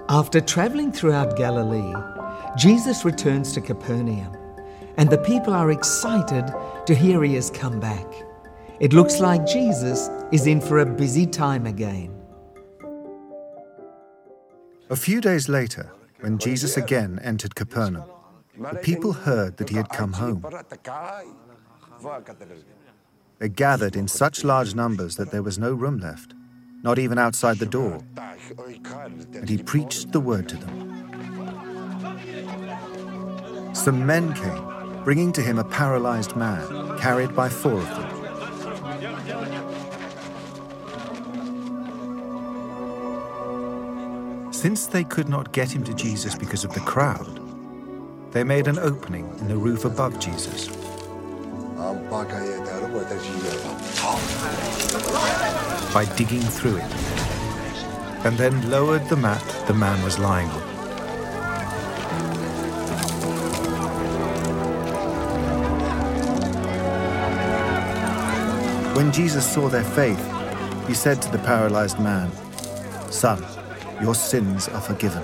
After travelling throughout Galilee, Jesus returns to Capernaum, and the people are excited to hear he has come back. It looks like Jesus is in for a busy time again. A few days later, when Jesus again entered Capernaum, the people heard that he had come home. They gathered in such large numbers that there was no room left, not even outside the door, and he preached the word to them. Some men came, bringing to him a paralyzed man, carried by 4 of them. Since they could not get him to Jesus because of the crowd, they made an opening in the roof above Jesus. By digging through it, and then lowered the mat the man was lying on. When Jesus saw their faith, he said to the paralyzed man, "Son, your sins are forgiven."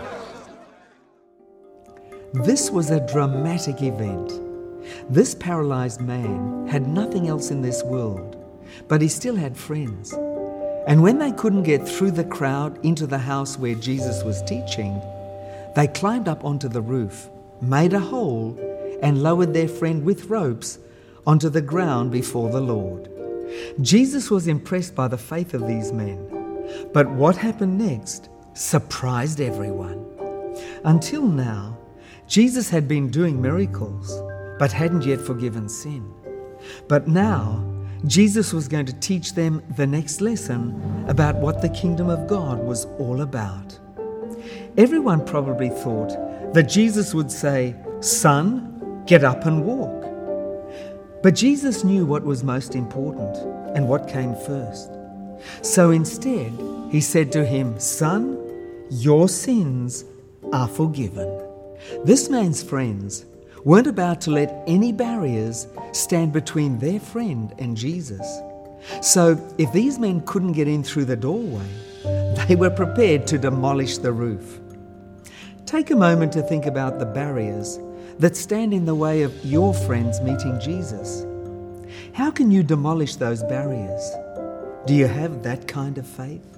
This was a dramatic event. This paralyzed man had nothing else in this world, but he still had friends. And when they couldn't get through the crowd into the house where Jesus was teaching, they climbed up onto the roof, made a hole, and lowered their friend with ropes onto the ground before the Lord. Jesus was impressed by the faith of these men. But what happened next surprised everyone. Until now, Jesus had been doing miracles, but hadn't yet forgiven sin. But now, Jesus was going to teach them the next lesson about what the kingdom of God was all about. Everyone probably thought that Jesus would say, "Son, get up and walk." But Jesus knew what was most important and what came first. So instead, he said to him, "Son, your sins are forgiven." This man's friends weren't about to let any barriers stand between their friend and Jesus. So if these men couldn't get in through the doorway, they were prepared to demolish the roof. Take a moment to think about the barriers that stand in the way of your friends meeting Jesus. How can you demolish those barriers? Do you have that kind of faith?